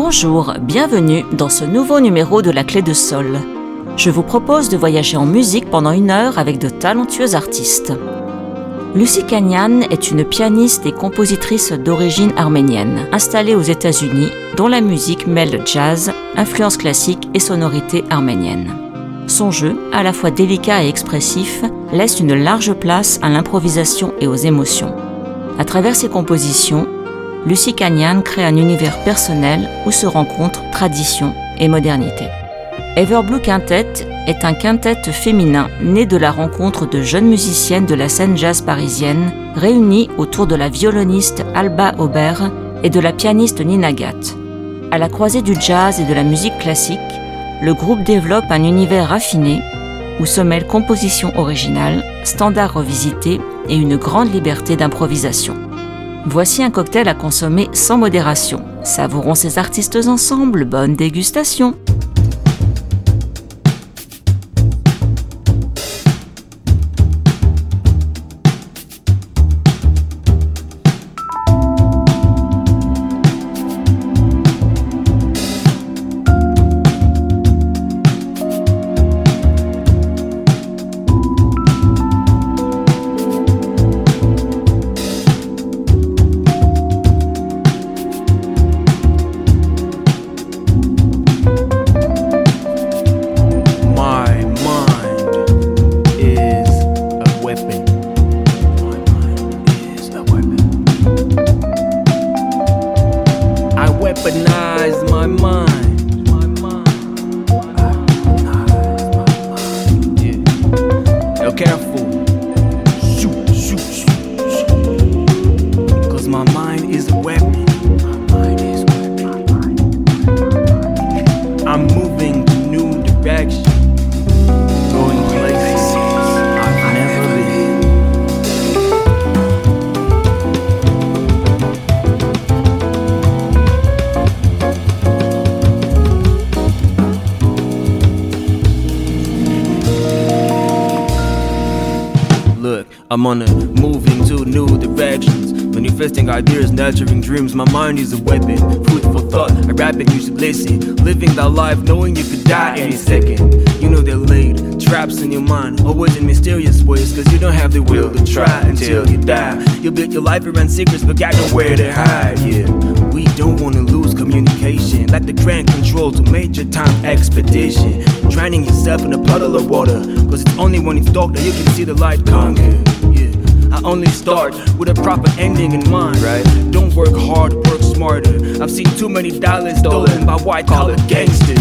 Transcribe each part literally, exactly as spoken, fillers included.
Bonjour, bienvenue dans ce nouveau numéro de La Clé de Sol. Je vous propose de voyager en musique pendant une heure avec de talentueux artistes. Lucy Kanian est une pianiste et compositrice d'origine arménienne, installée aux États-Unis, dont la musique mêle jazz, influence classique et sonorité arménienne. Son jeu, à la fois délicat et expressif, laisse une large place à l'improvisation et aux émotions. À travers ses compositions, Lucy Kanian crée un univers personnel où se rencontrent tradition et modernité. Everblue Quintet est un quintet féminin né de la rencontre de jeunes musiciennes de la scène jazz parisienne réunies autour de la violoniste Alba Aubert et de la pianiste Nina Gatt. À la croisée du jazz et de la musique classique, le groupe développe un univers raffiné où se mêlent composition originale, standards revisités et une grande liberté d'improvisation. Voici un cocktail à consommer sans modération. Savourons ces artistes ensemble, bonne dégustation! I'm on a moving to new directions, manifesting ideas, nurturing dreams. My mind is a weapon, food for thought. I rap it, you should listen. Living that life, knowing you could die any second. You know they're laid traps in your mind, always in mysterious ways, cause you don't have the will to try until you die. You built your life around secrets, but got nowhere to hide. Yeah, we don't wanna lose communication, like the grand control to major time expedition. Drowning yourself in a puddle of water, cause it's only when it's dark that you can see the light conquer. I only start with a proper ending in mind, right? Don't work hard, work smarter. I've seen too many dollars stolen by white-collar gangsters.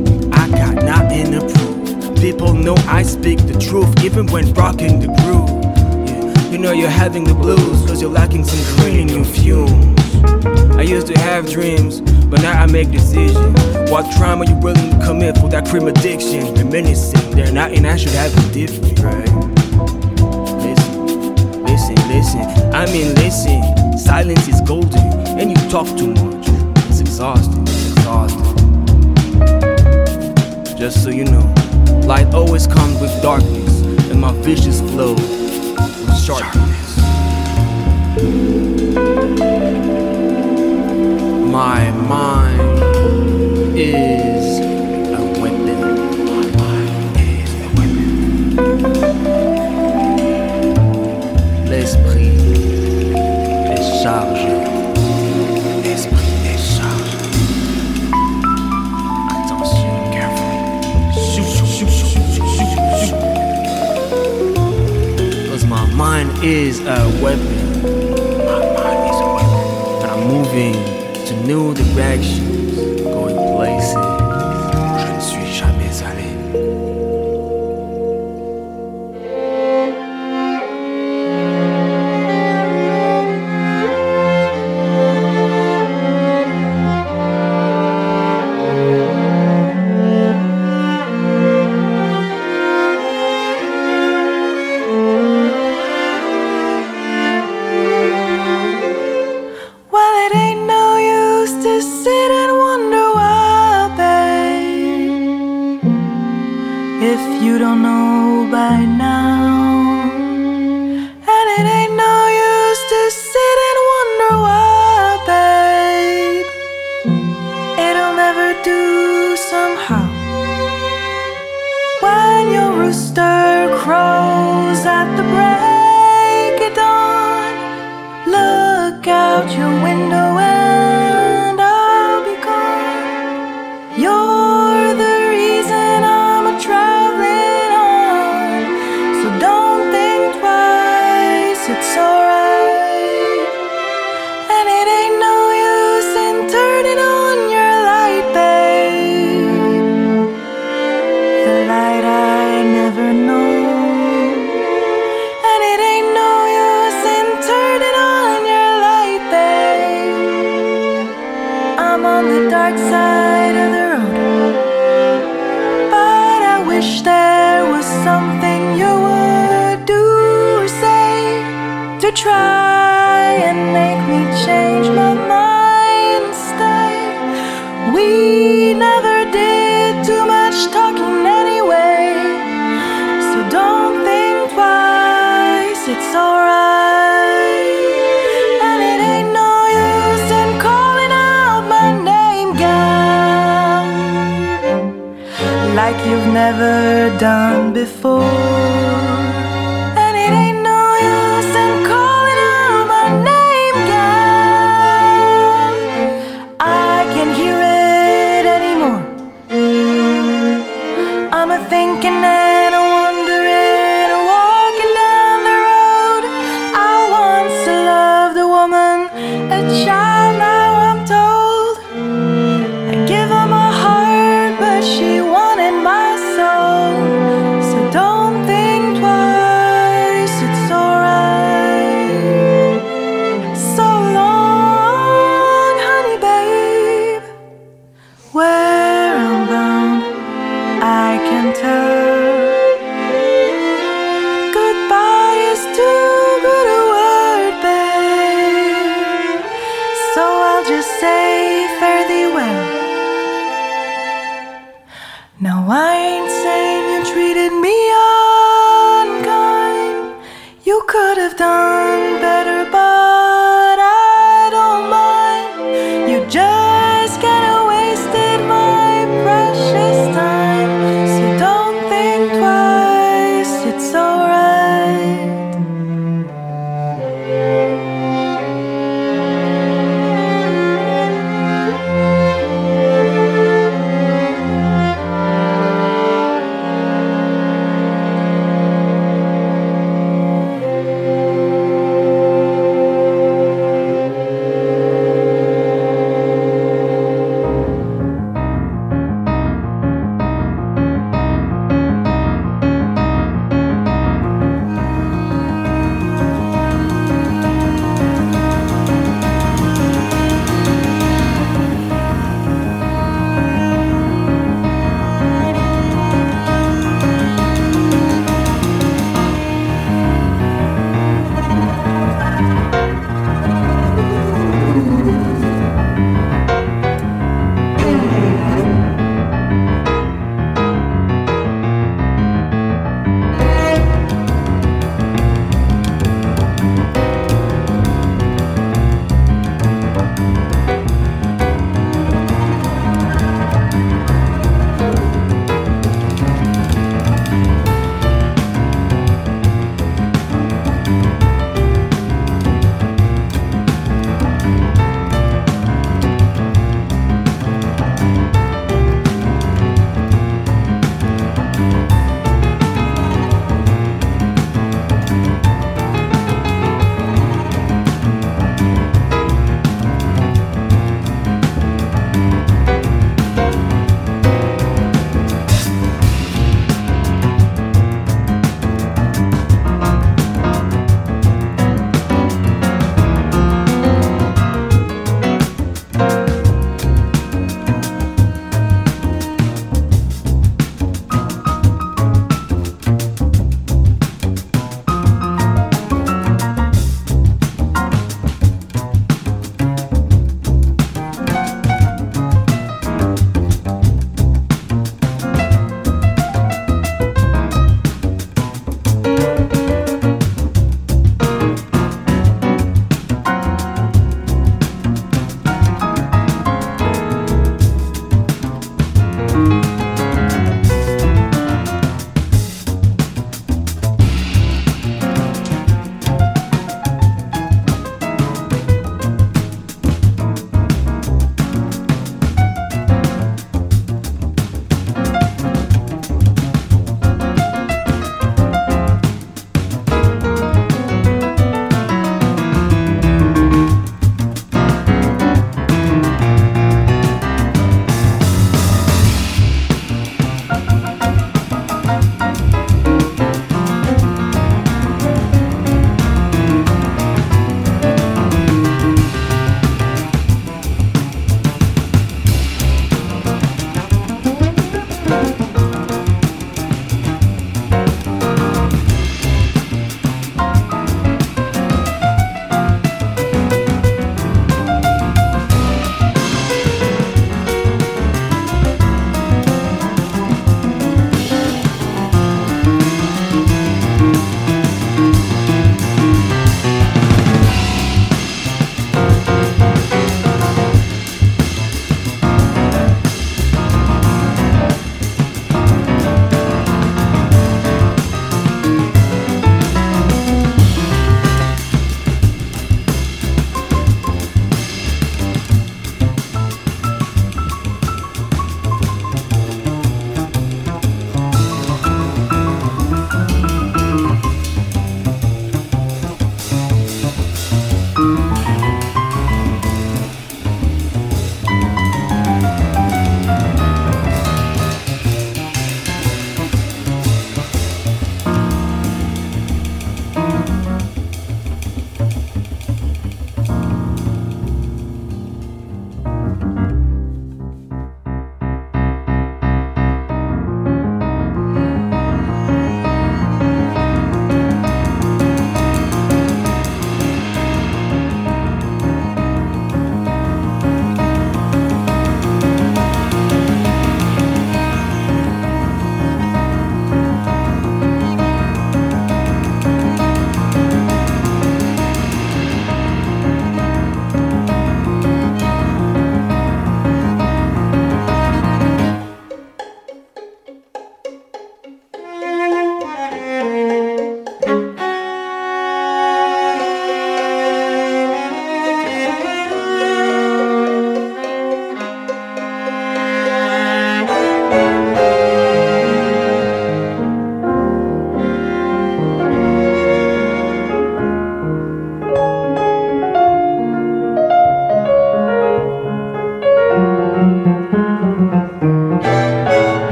I got nothing to prove. People know I speak the truth, even when rocking the groove. Yeah, you know you're having the blues, cause you're lacking some green in your fumes. I used to have dreams, but now I make decisions. What crime are you willing to commit for that crime addiction? Reminiscing, they're not, and I should have been different, right? Listen, listen, I mean listen. Silence is golden, and you talk too much. It's exhausting, it's exhausting. Just so you know, light always comes with darkness, and my vicious flow with sharpness. My mind is a weapon. My mind is a weapon. L'esprit est chargé. L'esprit est chargé. Attention, careful. Shoot, shoot, shoot, shoot, shoot, shoot. Cause my mind is a weapon. My mind is a weapon. And I'm moving to new directions, going places je ne suis jamais allé. Well, it ain't no use to sit and wonder why. look out your window and I'll be gone. You're the reason I'm a traveling on, so don't think twice, it's alright. And it ain't no use in turning on your light, babe, the light I never know. And it ain't no use in turning on your light, babe, I'm on the dark side of the road. But I wish there was something you would do or say to try and make me change my mind and stay. We never did too much talking anyway, so don't think twice, it's alright. And it ain't no use in calling out my name, gal, like you've never done before. And it ain't no use in calling out my name, gal, I can hear it anymore. I'm a thinking and a wondering, walking down the road. I once loved a woman, a child, now I'm told. I give her my heart, but she wanted my soul. So don't think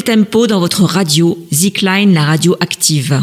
tempo dans votre radio, Zikline, la radio active.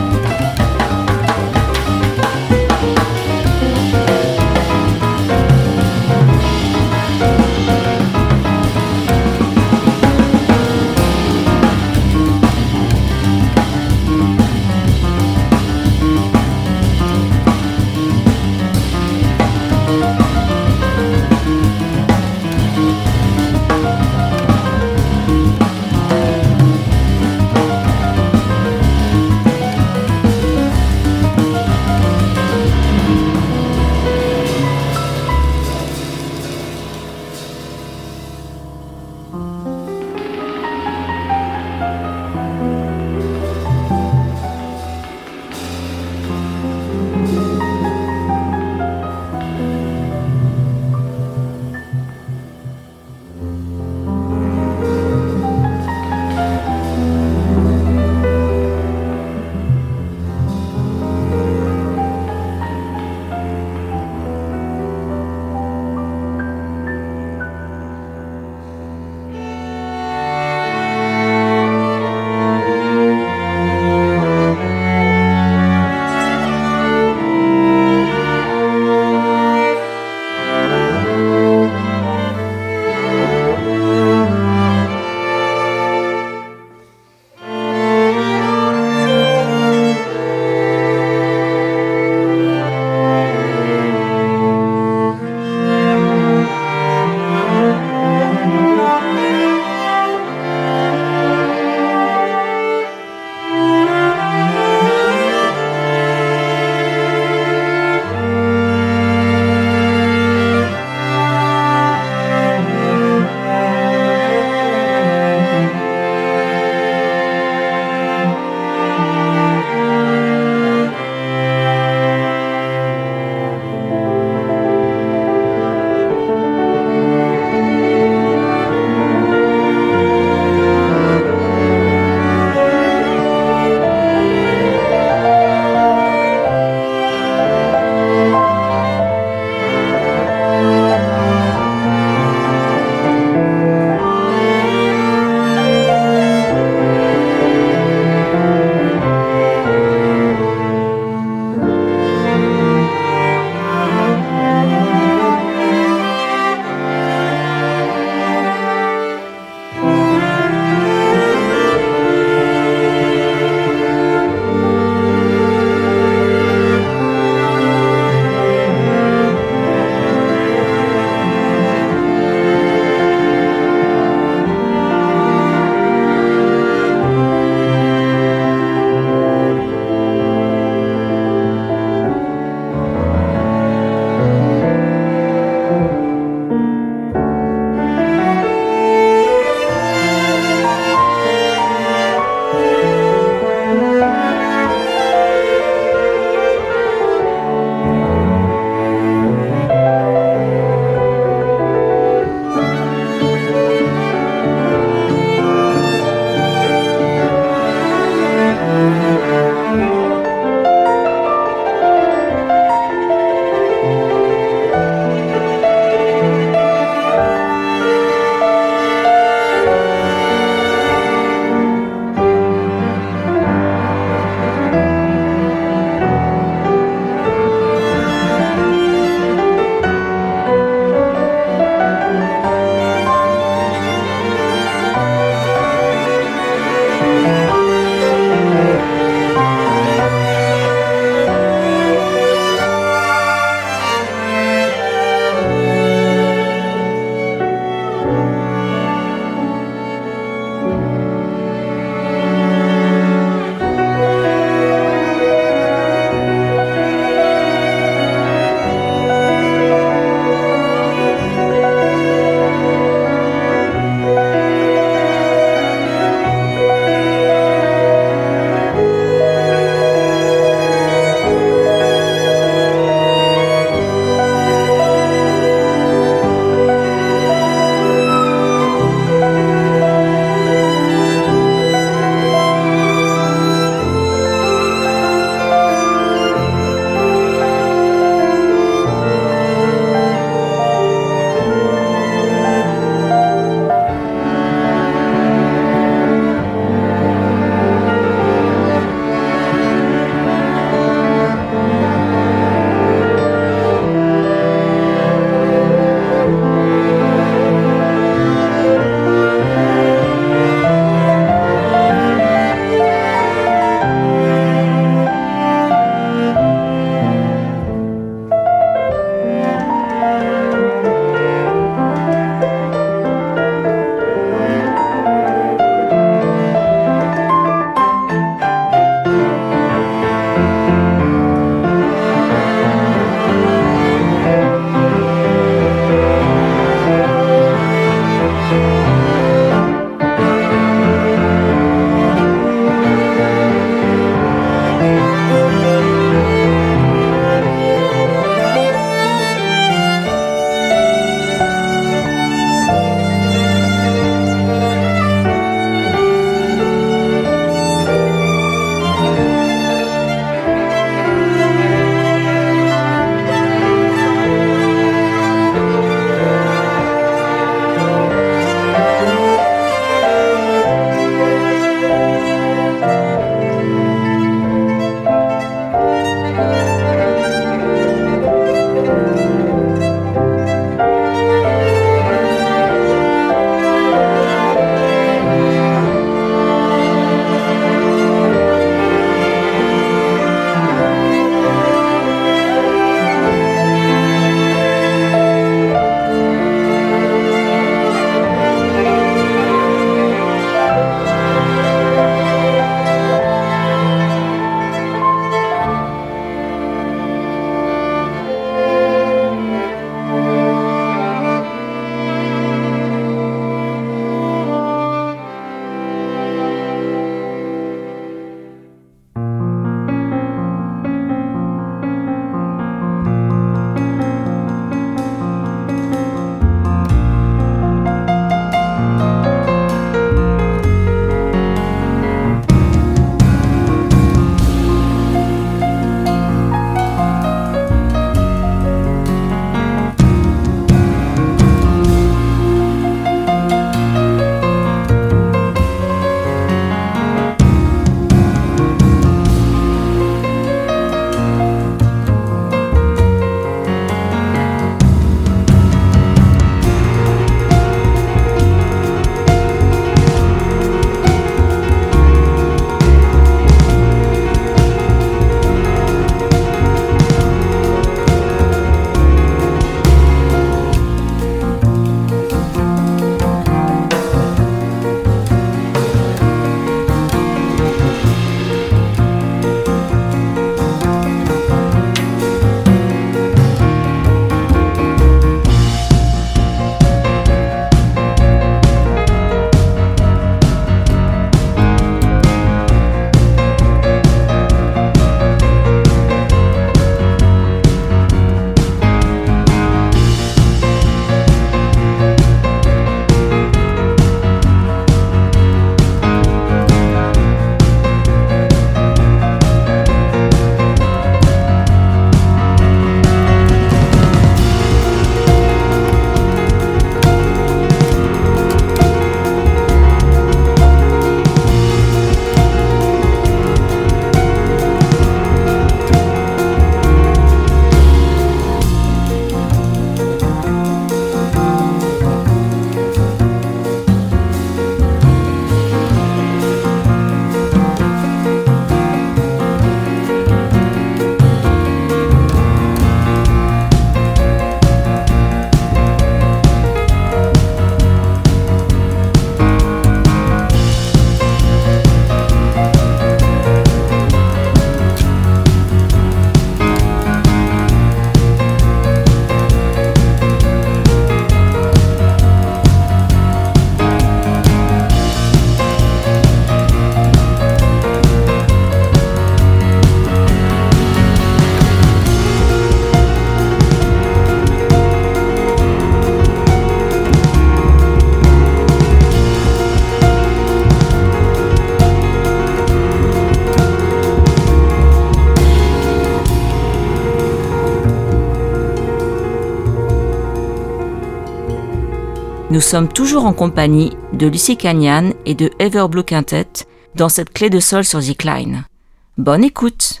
Nous sommes toujours en compagnie de Lucy Canyan et de Everblue Quintet dans cette clé de sol sur Zikline. Bonne écoute!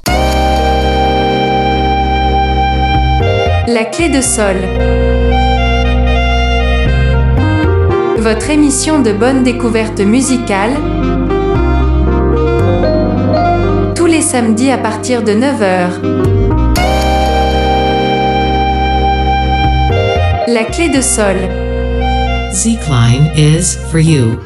La clé de sol. Votre émission de bonne découverte musicale. Tous les samedis à partir de neuf heures. La clé de sol. Zikline is for you.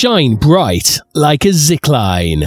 shine bright like a zipline.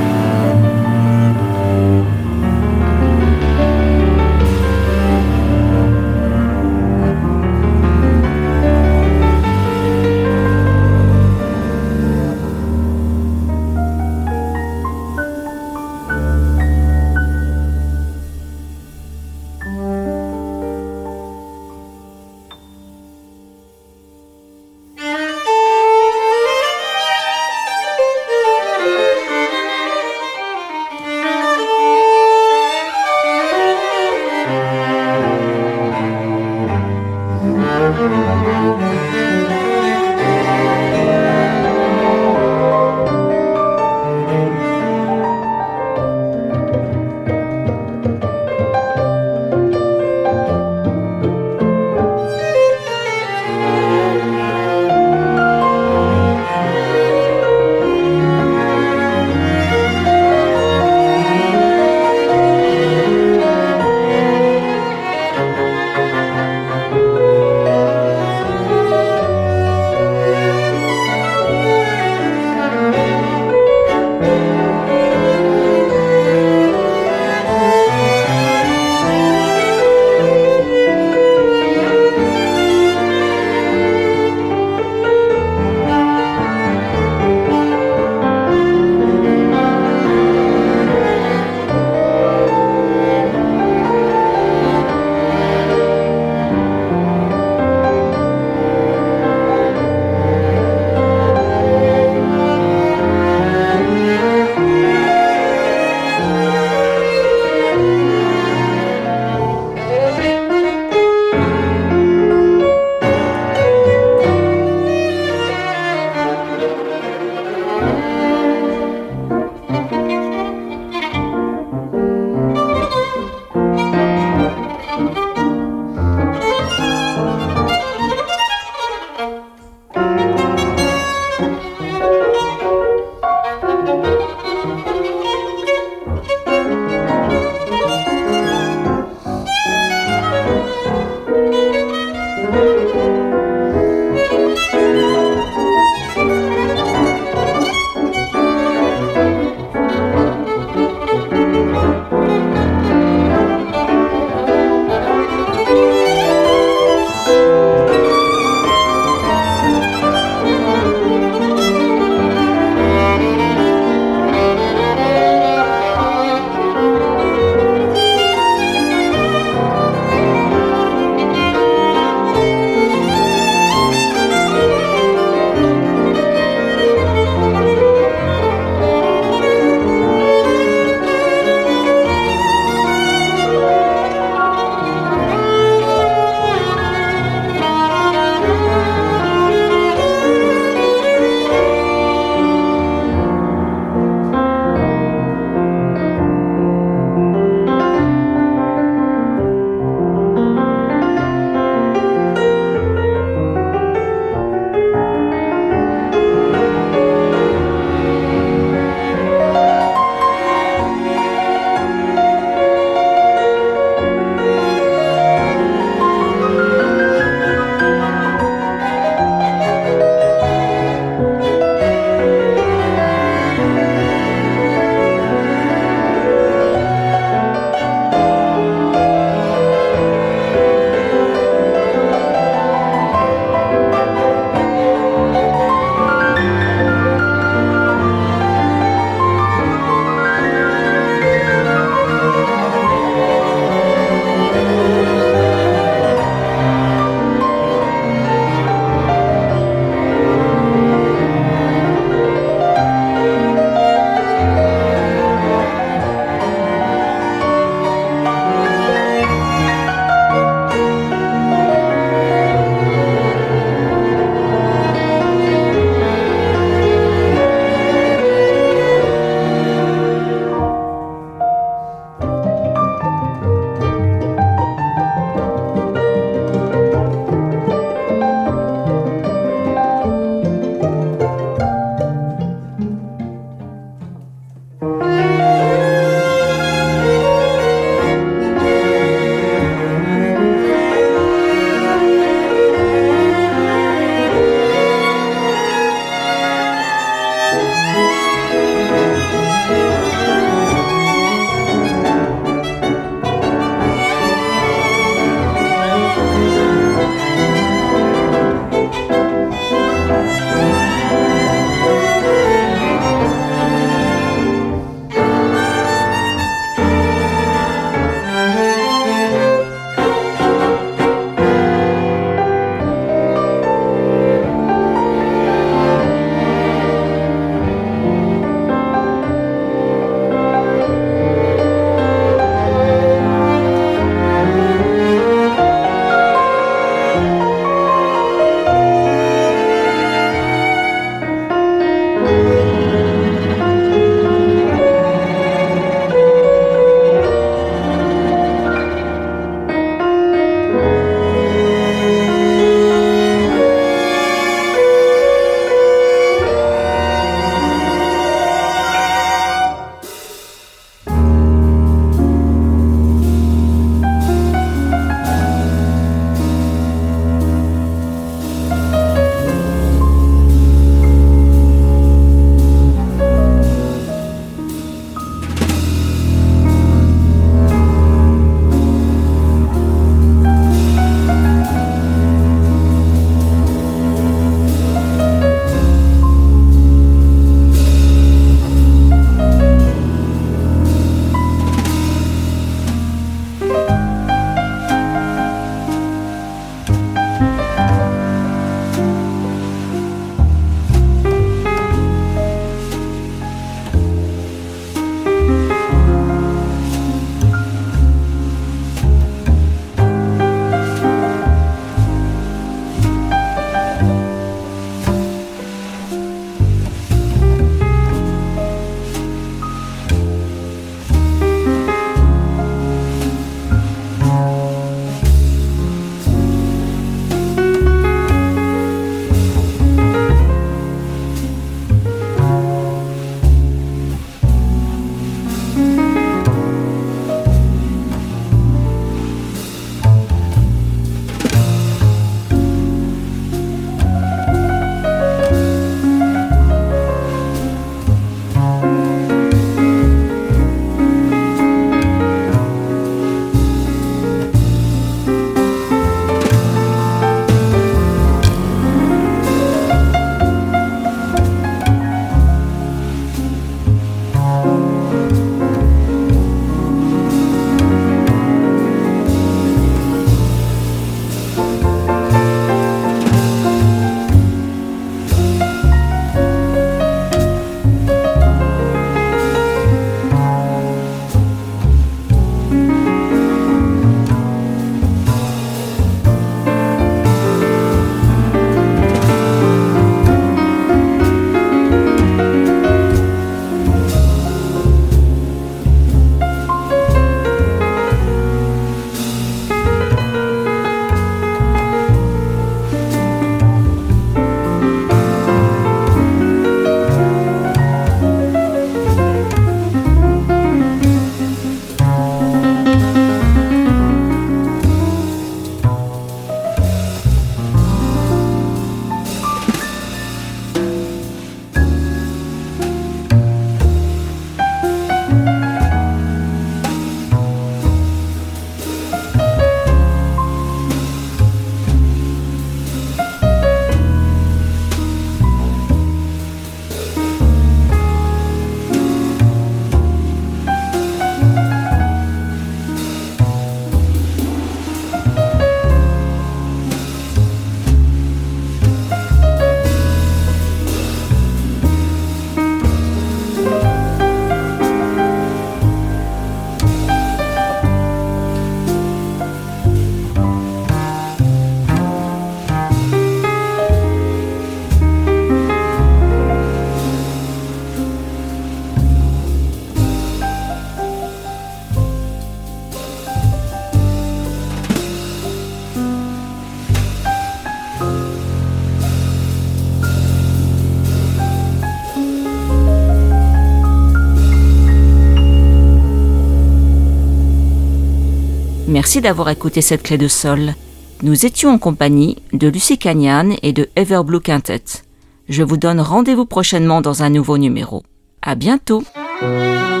Merci d'avoir écouté cette clé de sol. Nous étions en compagnie de Lucy Canyan et de Everblue Quintet. Je vous donne rendez-vous prochainement dans un nouveau numéro. À bientôt!